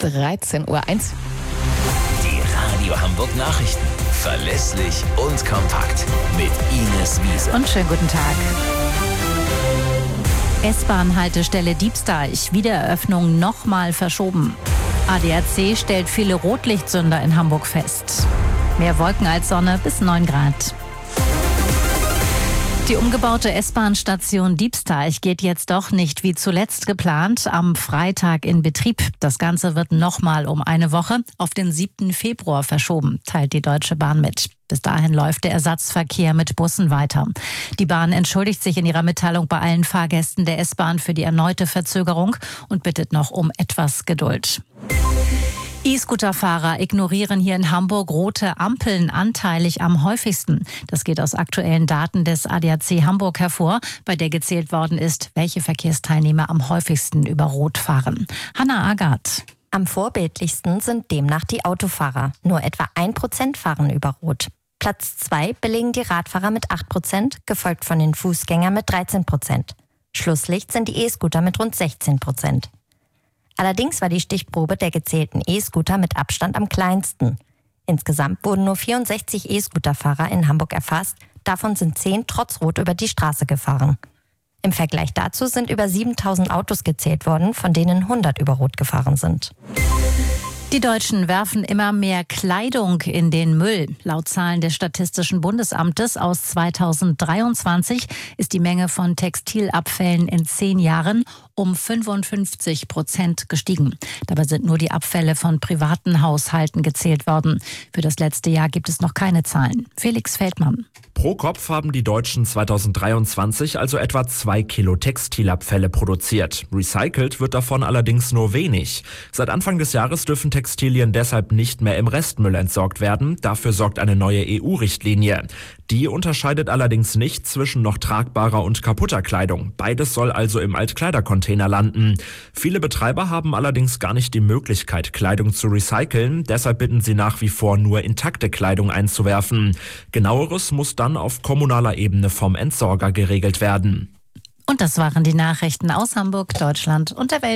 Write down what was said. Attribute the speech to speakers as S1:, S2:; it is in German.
S1: 13:01 Uhr.
S2: Die Radio Hamburg Nachrichten. Verlässlich und kompakt. Mit Ines Wiese.
S3: Und schönen guten Tag. S-Bahn-Haltestelle Diebsteich. Wiedereröffnung nochmal verschoben. ADAC stellt viele Rotlichtsünder in Hamburg fest. Mehr Wolken als Sonne bis 9 Grad. Die umgebaute S-Bahn-Station Diebsteich geht jetzt doch nicht wie zuletzt geplant am Freitag in Betrieb. Das Ganze wird nochmal um eine Woche auf den 7. Februar verschoben, teilt die Deutsche Bahn mit. Bis dahin läuft der Ersatzverkehr mit Bussen weiter. Die Bahn entschuldigt sich in ihrer Mitteilung bei allen Fahrgästen der S-Bahn für die erneute Verzögerung und bittet noch um etwas Geduld. E-Scooter-Fahrer ignorieren hier in Hamburg rote Ampeln anteilig am häufigsten. Das geht aus aktuellen Daten des ADAC Hamburg hervor, bei der gezählt worden ist, welche Verkehrsteilnehmer am häufigsten über Rot fahren. Hanna Agath.
S4: Am vorbildlichsten sind demnach die Autofahrer. Nur etwa 1% fahren über Rot. Platz 2 belegen die Radfahrer mit 8%, gefolgt von den Fußgängern mit 13%. Schlusslicht sind die E-Scooter mit rund 16%. Allerdings war die Stichprobe der gezählten E-Scooter mit Abstand am kleinsten. Insgesamt wurden nur 64 E-Scooter-Fahrer in Hamburg erfasst, davon sind 10 trotz Rot über die Straße gefahren. Im Vergleich dazu sind über 7.000 Autos gezählt worden, von denen 100 über Rot gefahren sind.
S3: Die Deutschen werfen immer mehr Kleidung in den Müll. Laut Zahlen des Statistischen Bundesamtes aus 2023 ist die Menge von Textilabfällen in 10 Jahren um 55% gestiegen. Dabei sind nur die Abfälle von privaten Haushalten gezählt worden. Für das letzte Jahr gibt es noch keine Zahlen. Felix Feldmann.
S5: Pro Kopf haben die Deutschen 2023 also etwa 2 Kilo Textilabfälle produziert. Recycelt wird davon allerdings nur wenig. Seit Anfang des Jahres dürfen Textilien deshalb nicht mehr im Restmüll entsorgt werden. Dafür sorgt eine neue EU-Richtlinie. Die unterscheidet allerdings nicht zwischen noch tragbarer und kaputter Kleidung. Beides soll also im Altkleidercontainer landen. Viele Betreiber haben allerdings gar nicht die Möglichkeit, Kleidung zu recyceln. Deshalb bitten sie nach wie vor, nur intakte Kleidung einzuwerfen. Genaueres muss dann auf kommunaler Ebene vom Entsorger geregelt werden.
S3: Und das waren die Nachrichten aus Hamburg, Deutschland und der Welt.